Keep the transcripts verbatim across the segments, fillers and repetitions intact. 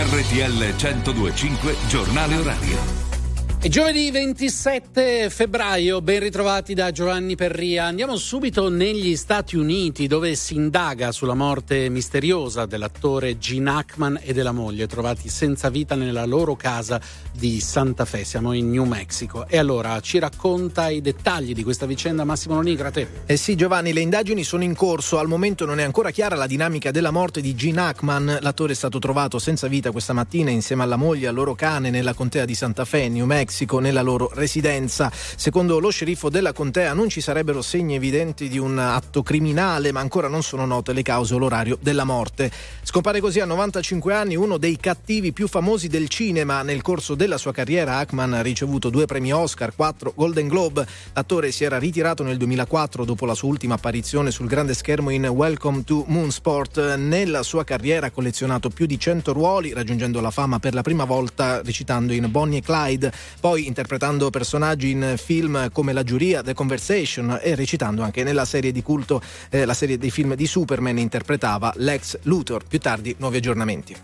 R T L centodue e cinque Giornale Orario. È giovedì ventisette febbraio, ben ritrovati da Giovanni Perria. Andiamo subito negli Stati Uniti, dove si indaga sulla morte misteriosa dell'attore Gene Hackman e della moglie, trovati senza vita nella loro casa di Santa Fe. Siamo in New Mexico. E allora ci racconta i dettagli di questa vicenda Massimo Lonigra. Eh sì, Giovanni, le indagini sono in corso. Al momento non è ancora chiara la dinamica della morte di Gene Hackman. L'attore è stato trovato senza vita questa mattina insieme alla moglie e al loro cane nella contea di Santa Fe, New Mexico, nella loro residenza. Secondo lo sceriffo della contea non ci sarebbero segni evidenti di un atto criminale, ma ancora non sono note le cause o l'orario della morte. Scompare così a novantacinque anni uno dei cattivi più famosi del cinema. Nel corso della sua carriera Hackman ha ricevuto due premi Oscar, quattro Golden Globe. L'attore si era ritirato nel duemilaquattro dopo la sua ultima apparizione sul grande schermo in Welcome to Moonsport. Nella sua carriera ha collezionato più di cento ruoli, raggiungendo la fama per la prima volta recitando in Bonnie e Clyde, poi interpretando personaggi in film come La giuria, The Conversation, e recitando anche nella serie di culto, eh, la serie dei film di Superman, interpretava Lex Luthor. Più tardi nuovi aggiornamenti.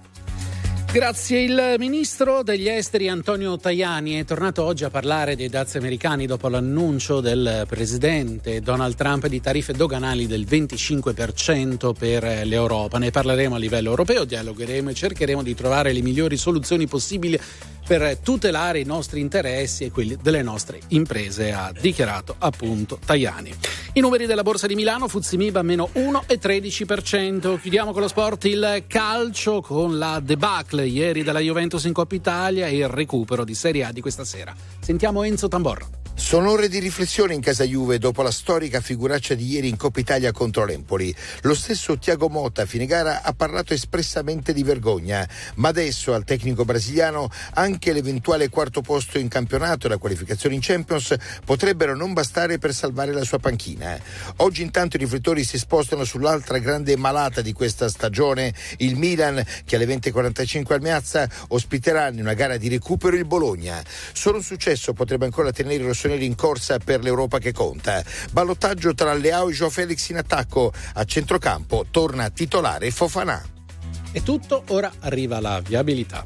Grazie. Il ministro degli esteri Antonio Tajani è tornato oggi a parlare dei dazi americani dopo l'annuncio del presidente Donald Trump di tariffe doganali del venticinque per cento per l'Europa. Ne parleremo a livello europeo, dialogheremo e cercheremo di trovare le migliori soluzioni possibili per tutelare i nostri interessi e quelli delle nostre imprese, ha dichiarato appunto Tajani. I numeri della borsa di Milano, F T S E Mib meno uno virgola tredici per cento. Chiudiamo con lo sport, il calcio, con la debacle ieri della Juventus in Coppa Italia e il recupero di Serie A di questa sera. Sentiamo Enzo Tamborro. Sono ore di riflessione in casa Juve dopo la storica figuraccia di ieri in Coppa Italia contro l'Empoli. Lo stesso Thiago Motta a fine gara ha parlato espressamente di vergogna, ma adesso al tecnico brasiliano anche l'eventuale quarto posto in campionato e la qualificazione in Champions potrebbero non bastare per salvare la sua panchina. Oggi intanto i riflettori si spostano sull'altra grande malata di questa stagione, il Milan, che alle venti e quarantacinque al Meazza ospiterà in una gara di recupero il Bologna. Solo un successo potrebbe ancora tenere i rossoneri in corsa per l'Europa che conta. Ballottaggio tra Leao e João Félix in attacco. A centrocampo torna titolare Fofana. È tutto, ora arriva la viabilità.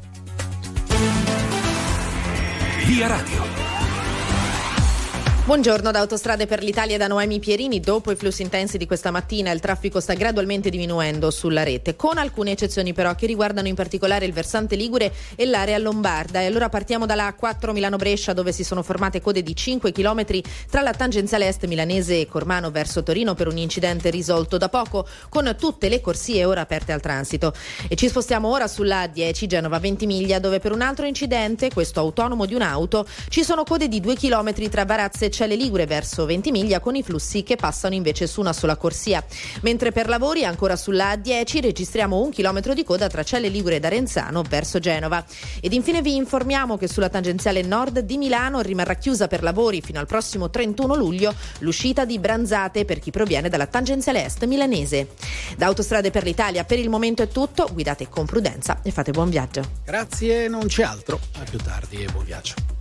Via Radio. Buongiorno da Autostrade per l'Italia da Noemi Pierini. Dopo i flussi intensi di questa mattina il traffico sta gradualmente diminuendo sulla rete, con alcune eccezioni però che riguardano in particolare il versante Ligure e l'area lombarda. E allora partiamo dalla A quattro Milano-Brescia, dove si sono formate code di cinque chilometri tra la tangenziale est milanese e Cormano verso Torino per un incidente risolto da poco, con tutte le corsie ora aperte al transito. E ci spostiamo ora sulla A dieci Genova-Ventimiglia, dove per un altro incidente, questo autonomo di un'auto, ci sono code di due chilometri tra Varazze e Celle Ligure verso Ventimiglia, con i flussi che passano invece su una sola corsia. Mentre per lavori ancora sulla A dieci registriamo un chilometro di coda tra Celle Ligure ed Arenzano verso Genova. Ed infine vi informiamo che sulla tangenziale nord di Milano rimarrà chiusa per lavori fino al prossimo trentuno luglio l'uscita di Branzate per chi proviene dalla tangenziale est milanese. Da Autostrade per l'Italia per il momento è tutto, guidate con prudenza e fate buon viaggio. Grazie, non c'è altro, a più tardi e buon viaggio.